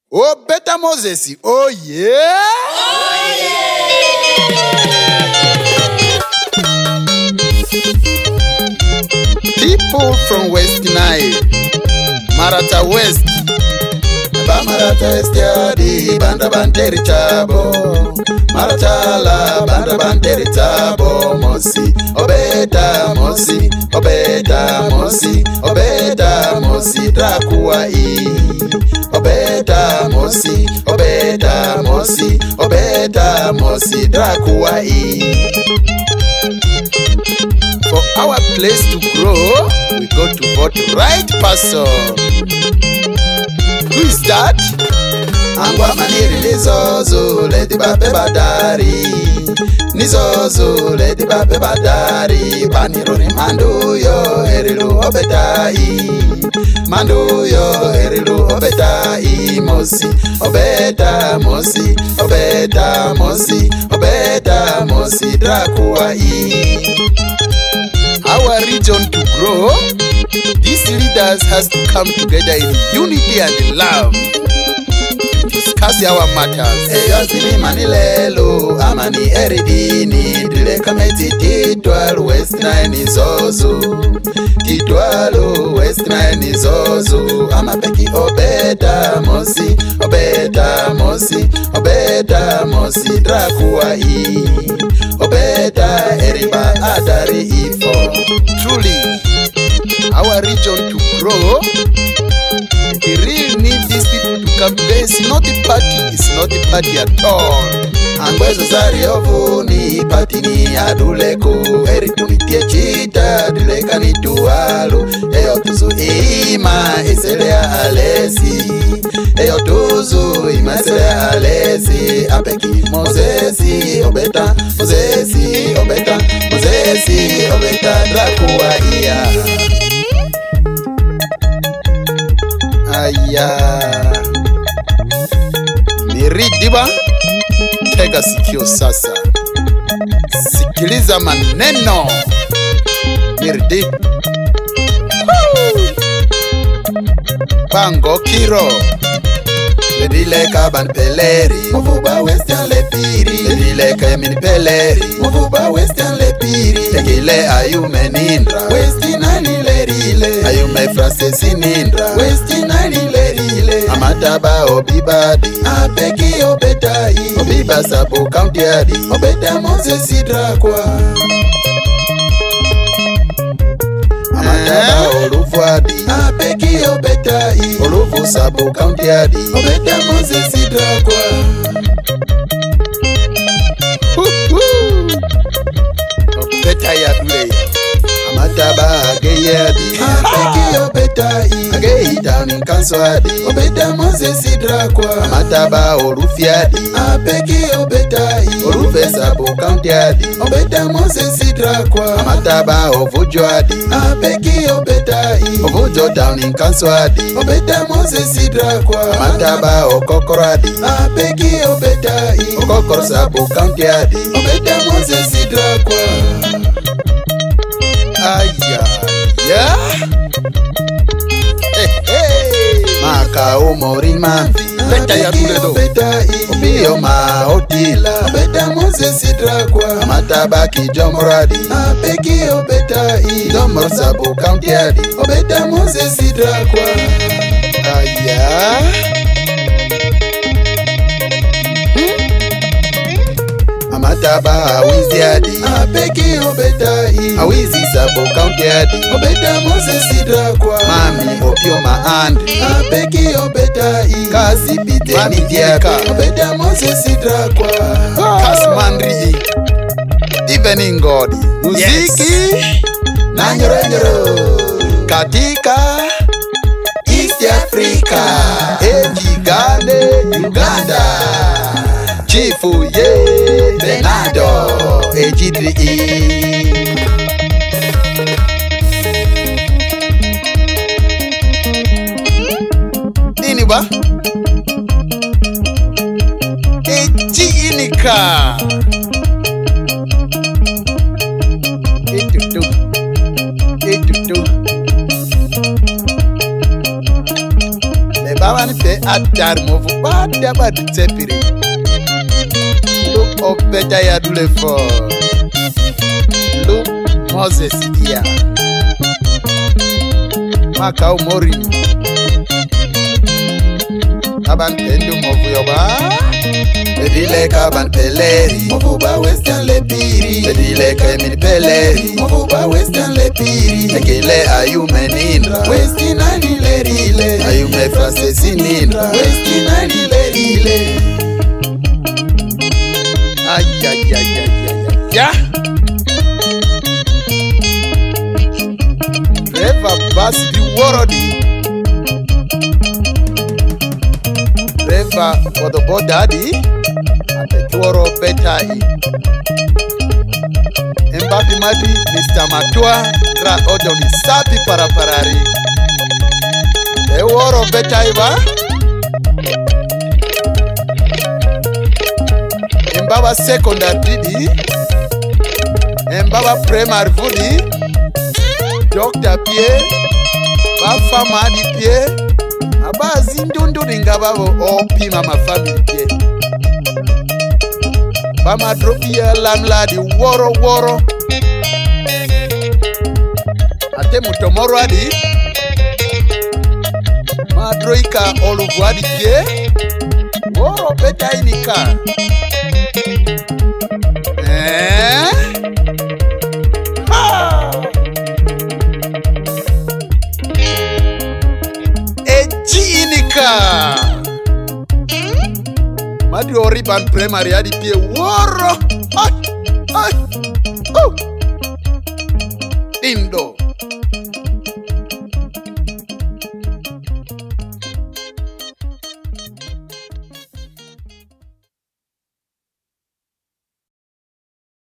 Oh, better Moses. Oh, yeah. Oh, People from West Nile, Marata West. Marata West yadi, banda banderi chabo. Maratala, banda banderi chabo. Mosi, obeda, mosi, obeda, mosi, obeda, mosi, drakuai. Obeda, mosi, obeda, mosi, obeda, mosi, drakuai. For our place to grow, we go to vote right person. Who is that? Angwa maniri nizozo, lady babe badari. Nizozo, lady babe badari. Banironi manduyo, erilu obetai. Manduyo, erilu obetai. Mosi, obeta, mosi, obeta, mosi, obeta, mosi, drakuai. Our region to grow, these leaders has to come together in unity and love to discuss our matters. Eyazini manilelo, amani eridini, dile kameti titwal West Nile Zozo. Titwalo West Nile Zozo, amapeki obeta mosi, obeta mosi, obeta mosi, drakuai. Obeta eriba adari ifo. Truly, our region to grow, we really need these people to come together. It's not the party, it's not the party at all. Angwezo zari ovuni, party ni aduleko. Eri tunitie chita, dileka ni tualo. Eyo tuzu ima, iselea alesi. Eyo tuzu ima, iselea alesi. Apeki Mosesi, obeta, Mosesi, obeta, Mosesi, obeta, drakuaia. Aya. Miridiba, tega sikio sasa. Sikiliza maneno. Miridi. Bango Kiro. Ledile kaban peleri, mufuba western lepiri. Ledile kamin peleri, mufuba western lepiri. Tegile ayume nindra, westi nani lerile. Ayume frasesi nindra, westi nani lerile. Amataba obibadi, apeki obetai. Obiba sabu county adi, obeta Moses drakwa. Amataba olufuadi, apeki obetai. Olufu sabu county adi, obeta Moses drakwa. Obeta ya dule. Amataba ageyadi, apeki obetai. Ageyi down in Kanswadi, obeta Moses drakwa. Amataba olufiadi, apeki obetai. Olufe sabu county adi, obeta Moses drakwa. Amataba ovujoadi, apeki obetai. Ovujo down in Kanswadi, obeta Moses drakwa. Amataba okokoradi, apeki obetai. Okokoro sabu county adi, obeta Moses drakwa. Aya, yeah. Hey, hey. Maka umorin manvi, beta ya tuledo. Obio ma otila, obeta Moses drakwa. Amataba ki jomoradi, apeki obetai. Jomor sabu county adi, obeta Moses drakwa. Aya. Amataba awizi adi, apeki obetai. Awizi sabu county adi, obeta Moses drakwa. Mami opio maandri, apeki obetai. Kazi biteni diaka, obeta Moses drakwa. Kasmandri, evening God. Muziki, yes. Nanyoro katika East Africa, Ejigane, Uganda. Chifu ye Benado Ejidri. Nini ba? Ejinika. Baban pe atar movu bada bad tepiri. Look of better ya dule for. Look Moses dia. Makau mori. Baban pendu movu yoba. Bedile kaban peleri, movu ba western lepiri. Bedile kemin peleri, movu ba western lepiri. Ekele ayume nindra, western ani lerile. Ayume francesi nindra, western ani lerile. Ay. Reva basi di worodi. Reva for the bodadi. Apetuoro betai. Mbapi madi Mr. Matua ra odoni sapi paraparari. Eworo betai ba. Mbaba secondary didi. Mbaba primary vudi. Dr. Pierre. Bafa madi Pierre. Abazi ndundu ringababo opima ma family Pierre. Bama dropia lamladi woro. Ate mutomoro adi. Madroika oluguadi Pierre. Woro beta inika. Madi oriban primary adi pie woro. Indo.